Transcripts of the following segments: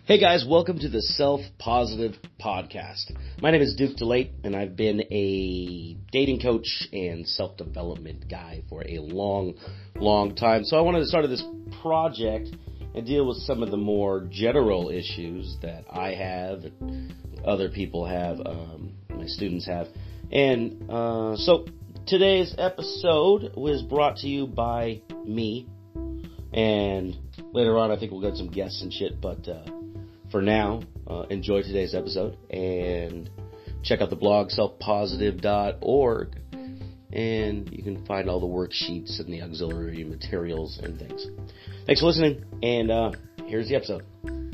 Hey guys, welcome to the Self Positive Podcast. My name is Duke DeLate, and I've been a dating coach and self-development guy for a long time. So I wanted to start this project and deal with some of the more general issues that I have, and other people have, my students have. And so today's episode was brought to you by me. And later on, I think we'll get some guests and shit, but for now, enjoy today's episode and check out the blog selfpositive.org, and you can find all the worksheets and the auxiliary materials and things. Thanks for listening, and here's the episode.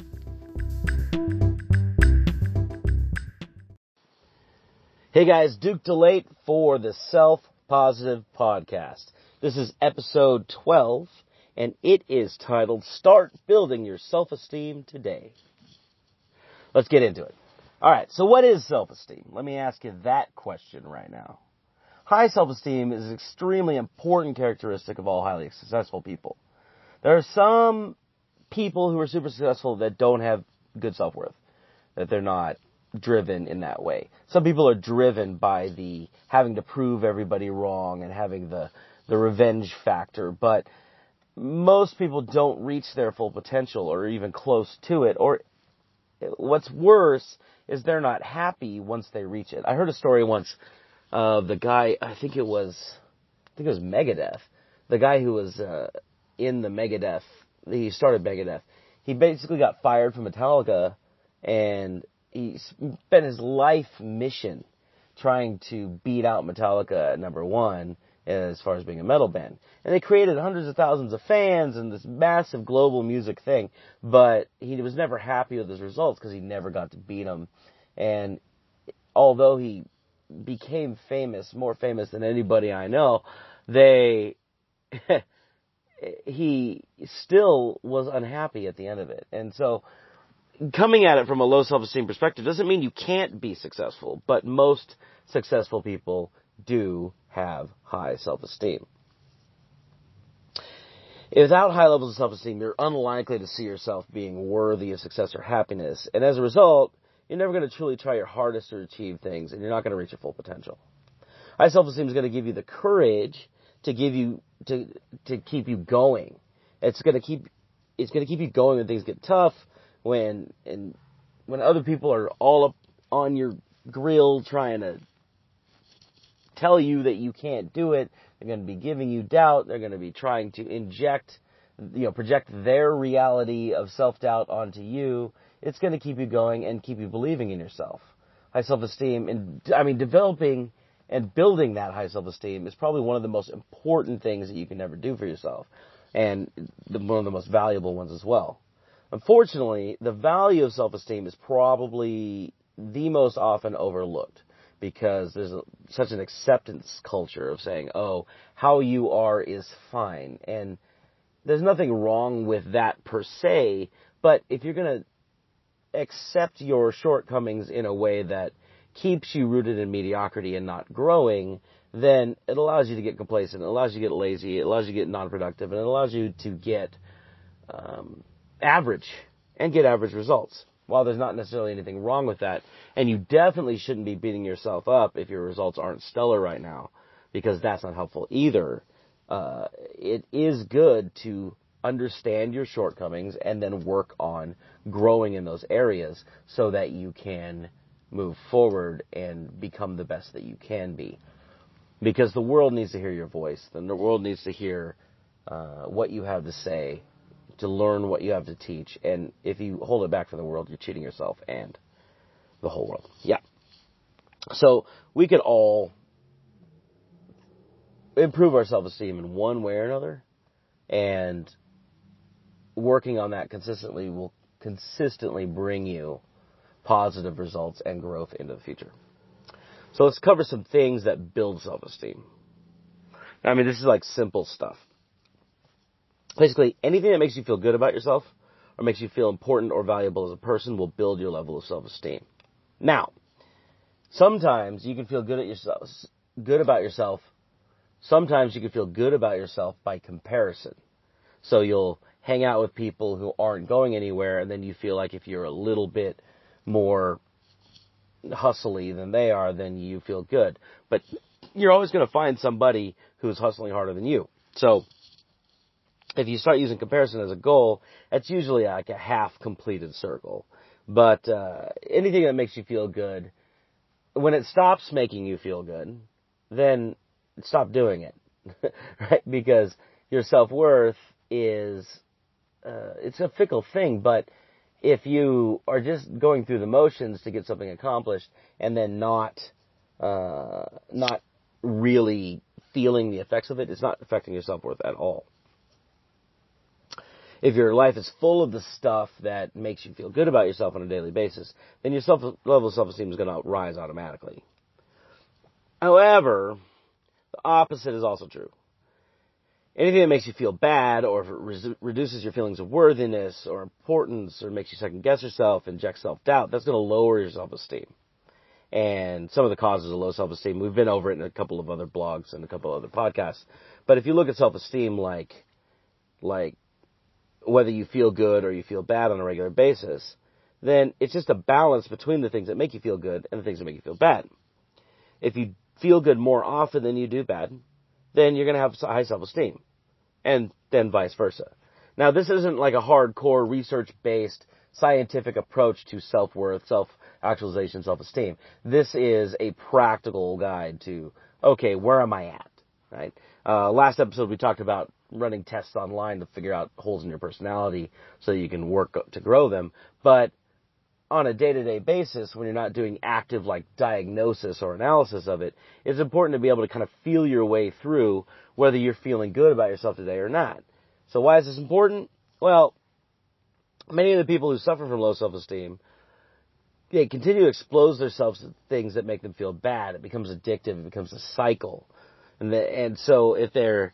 Hey guys, Duke DeLate for the Self Positive Podcast. This is episode 12, and it is titled, Start Building Your Self-Esteem Today. Let's get into it. All right, so what is self-esteem? Let me ask you that question right now. High self-esteem is an extremely important characteristic of all highly successful people. There are some people who are super successful that don't have good self-worth, that they're not driven in that way. Some people are driven by the having to prove everybody wrong and having the revenge factor, but most people don't reach their full potential or even close to it, or what's worse is they're not happy once they reach it. I heard a story once of the guy, I think it was Megadeth. The guy who was in the Megadeth, he started Megadeth. He basically got fired from Metallica, and he spent his life mission trying to beat out Metallica at number one as far as being a metal band. And they created hundreds of thousands of fans and this massive global music thing, but he was never happy with his results because he never got to beat them. And although he became famous, more famous than anybody I know, he still was unhappy at the end of it. And so coming at it from a low self-esteem perspective doesn't mean you can't be successful, but most successful people do have high self-esteem. Without high levels of self-esteem, you're unlikely to see yourself being worthy of success or happiness, and as a result, you're never going to truly try your hardest to achieve things, and you're not going to reach your full potential. High self-esteem is going to give you the courage to keep you going. It's going to keep you going when things get tough, when other people are all up on your grill trying to tell you that you can't do it. They're going to be giving you doubt. They're going to be trying to project their reality of self-doubt onto you. It's going to keep you going and keep you believing in yourself. High self-esteem, developing and building that high self-esteem is probably one of the most important things that you can ever do for yourself, and one of the most valuable ones as well. Unfortunately, the value of self-esteem is probably the most often overlooked, because there's such an acceptance culture of saying, oh, how you are is fine. And there's nothing wrong with that per se, but if you're going to accept your shortcomings in a way that keeps you rooted in mediocrity and not growing, then it allows you to get complacent, it allows you to get lazy, it allows you to get non-productive, and it allows you to get average and get average results. While there's not necessarily anything wrong with that, and you definitely shouldn't be beating yourself up if your results aren't stellar right now, because that's not helpful either, it is good to understand your shortcomings and then work on growing in those areas so that you can move forward and become the best that you can be. Because the world needs to hear your voice, and the world needs to hear what you have to say, to learn what you have to teach. And if you hold it back from the world, you're cheating yourself and the whole world. Yeah. So we could all improve our self-esteem in one way or another, and working on that consistently will consistently bring you positive results and growth into the future. So let's cover some things that build self-esteem. This is like simple stuff. Basically, anything that makes you feel good about yourself or makes you feel important or valuable as a person will build your level of self-esteem. Now, sometimes you can feel good about yourself. Sometimes you can feel good about yourself by comparison. So you'll hang out with people who aren't going anywhere, and then you feel like if you're a little bit more hustly than they are, then you feel good. But you're always going to find somebody who's hustling harder than you. So if you start using comparison as a goal, that's usually like a half-completed circle. But anything that makes you feel good, when it stops making you feel good, then stop doing it, right? Because your self-worth is, it's a fickle thing, but if you are just going through the motions to get something accomplished and then not really feeling the effects of it, it's not affecting your self-worth at all. If your life is full of the stuff that makes you feel good about yourself on a daily basis, then your level of self-esteem is going to rise automatically. However, the opposite is also true. Anything that makes you feel bad, or if it reduces your feelings of worthiness or importance, or makes you second-guess yourself, inject self-doubt, that's going to lower your self-esteem. And some of the causes of low self-esteem, we've been over it in a couple of other blogs and a couple of other podcasts. But if you look at self-esteem like whether you feel good or you feel bad on a regular basis, then it's just a balance between the things that make you feel good and the things that make you feel bad. If you feel good more often than you do bad, then you're going to have high self-esteem, and then vice versa. Now, this isn't like a hardcore research-based scientific approach to self-worth, self-actualization, self-esteem. This is a practical guide to, okay, where am I at, right? Last episode we talked about running tests online to figure out holes in your personality so you can work to grow them. But on a day-to-day basis, when you're not doing active like diagnosis or analysis of it, it's important to be able to kind of feel your way through whether you're feeling good about yourself today or not. So why is this important? Well, many of the people who suffer from low self-esteem, they continue to expose themselves to things that make them feel bad. It becomes addictive. It becomes a cycle. And so if they're,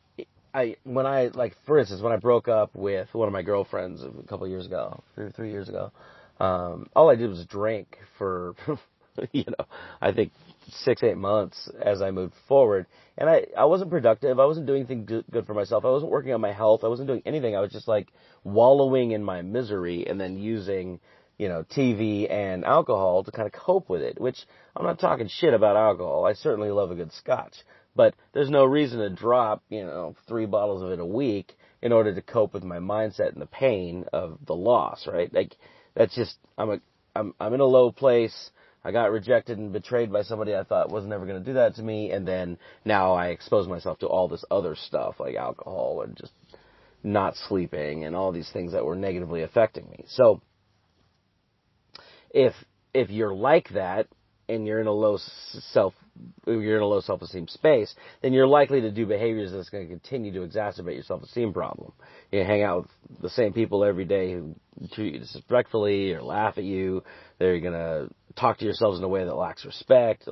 for instance, when I broke up with one of my girlfriends a couple of years ago, 3 years ago, all I did was drink for, I think 6-8 months as I moved forward. And I wasn't productive. I wasn't doing anything good for myself. I wasn't working on my health. I wasn't doing anything. I was just like wallowing in my misery and then using, TV and alcohol to kind of cope with it, which I'm not talking shit about alcohol. I certainly love a good scotch, but there's no reason to drop, 3 bottles of it a week in order to cope with my mindset and the pain of the loss, right? Like, that's just, I'm in a low place. I got rejected and betrayed by somebody I thought was never going to do that to me, and then now I expose myself to all this other stuff like alcohol and just not sleeping and all these things that were negatively affecting me. So if you're like that and you're in a low self-esteem space, then you're likely to do behaviors that's going to continue to exacerbate your self-esteem problem. You hang out with the same people every day who treat you disrespectfully or laugh at you. They're going to talk to yourselves in a way that lacks respect.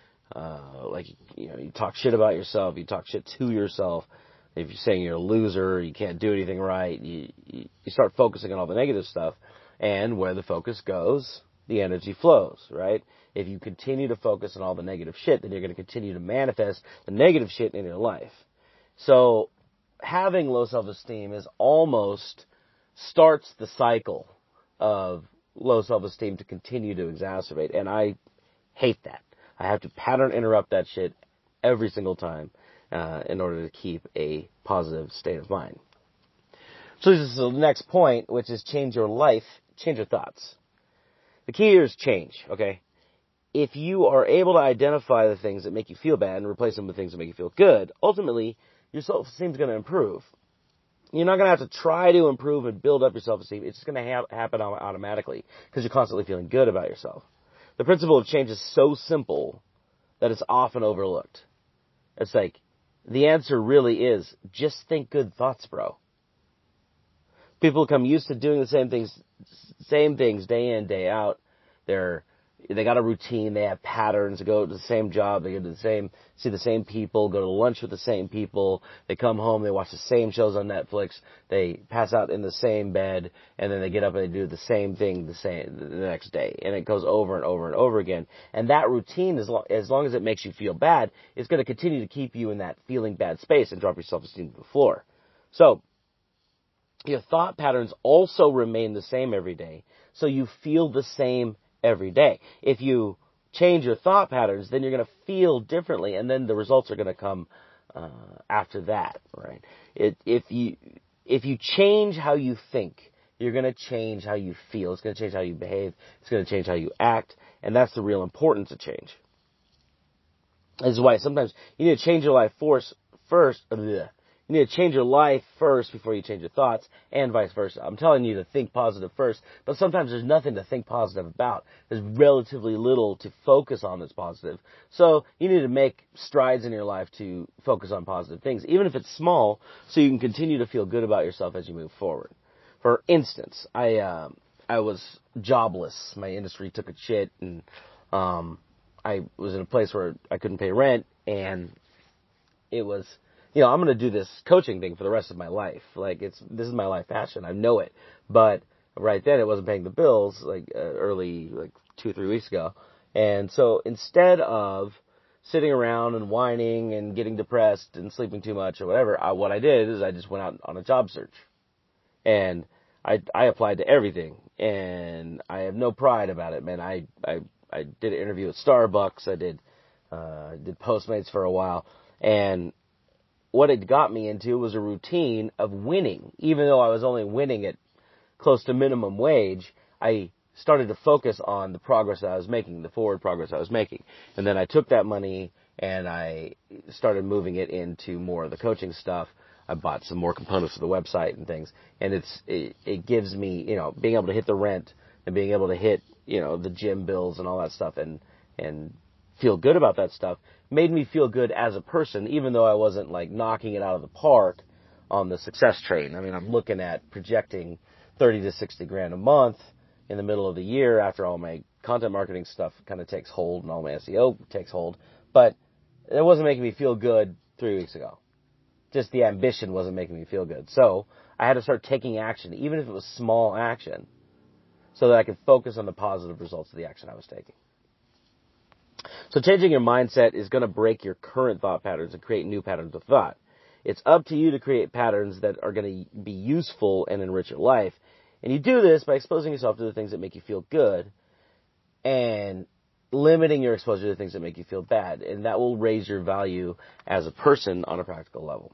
You talk shit about yourself. You talk shit to yourself. If you're saying you're a loser, you can't do anything right, you start focusing on all the negative stuff. And where the focus goes, the energy flows, right? If you continue to focus on all the negative shit, then you're going to continue to manifest the negative shit in your life. So having low self-esteem is almost starts the cycle of low self-esteem to continue to exacerbate. And I hate that. I have to pattern interrupt that shit every single time in order to keep a positive state of mind. So this is the next point, which is change your life, change your thoughts. The key here is change, okay? If you are able to identify the things that make you feel bad and replace them with things that make you feel good, ultimately, your self-esteem is going to improve. You're not going to have to try to improve and build up your self-esteem. It's just going to happen automatically because you're constantly feeling good about yourself. The principle of change is so simple that it's often overlooked. It's like, the answer really is, just think good thoughts, bro. People become used to doing the same things day in, day out. They got a routine, they have patterns, they go to the same job, they see the same people, go to lunch with the same people, they come home, they watch the same shows on Netflix, they pass out in the same bed, and then they get up and they do the same thing the next day. And it goes over and over and over again. And that routine, as long as it makes you feel bad, is going to continue to keep you in that feeling bad space and drop your self-esteem to the floor. So, your thought patterns also remain the same every day. So you feel the same every day. If you change your thought patterns, then you're going to feel differently, and then the results are going to come after that, right? If you change how you think, you're going to change how you feel. It's going to change how you behave. It's going to change how you act, and that's the real importance of change. This is why sometimes you need to change your life first. You need to change your life first before you change your thoughts, and vice versa. I'm telling you to think positive first, but sometimes there's nothing to think positive about. There's relatively little to focus on that's positive. So you need to make strides in your life to focus on positive things, even if it's small, so you can continue to feel good about yourself as you move forward. For instance, I was jobless. My industry took a shit, and I was in a place where I couldn't pay rent, and it was... I'm going to do this coaching thing for the rest of my life. This is my life passion. I know it. But right then it wasn't paying the bills, early, 2 or 3 weeks ago. And so instead of sitting around and whining and getting depressed and sleeping too much or whatever, what I did is I just went out on a job search. And I applied to everything. And I have no pride about it, man. I did an interview at Starbucks. I did Postmates for a while. And what it got me into was a routine of winning. Even though I was only winning at close to minimum wage, I started to focus on the progress that I was making, the forward progress I was making. And then I took that money and I started moving it into more of the coaching stuff. I bought some more components of the website and things. And it gives me, being able to hit the rent and being able to hit, the gym bills and all that stuff and feel good about that stuff made me feel good as a person, even though I wasn't knocking it out of the park on the success train. I mean, I'm looking at projecting 30 to 60 grand a month in the middle of the year after all my content marketing stuff kind of takes hold and all my SEO takes hold. But it wasn't making me feel good 3 weeks ago. Just the ambition wasn't making me feel good. So I had to start taking action, even if it was small action, so that I could focus on the positive results of the action I was taking. So changing your mindset is going to break your current thought patterns and create new patterns of thought. It's up to you to create patterns that are going to be useful and enrich your life. And you do this by exposing yourself to the things that make you feel good and limiting your exposure to things that make you feel bad. And that will raise your value as a person on a practical level.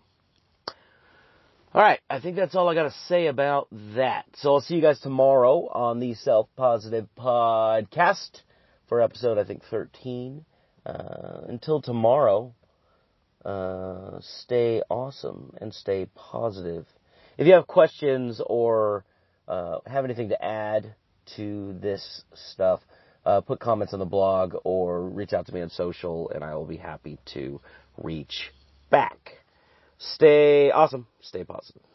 All right, I think that's all I got to say about that. So I'll see you guys tomorrow on the Self Positive Podcast for episode, I think, 13. Until tomorrow, stay awesome and stay positive. If you have questions or have anything to add to this stuff, put comments on the blog or reach out to me on social, and I will be happy to reach back. Stay awesome. Stay positive.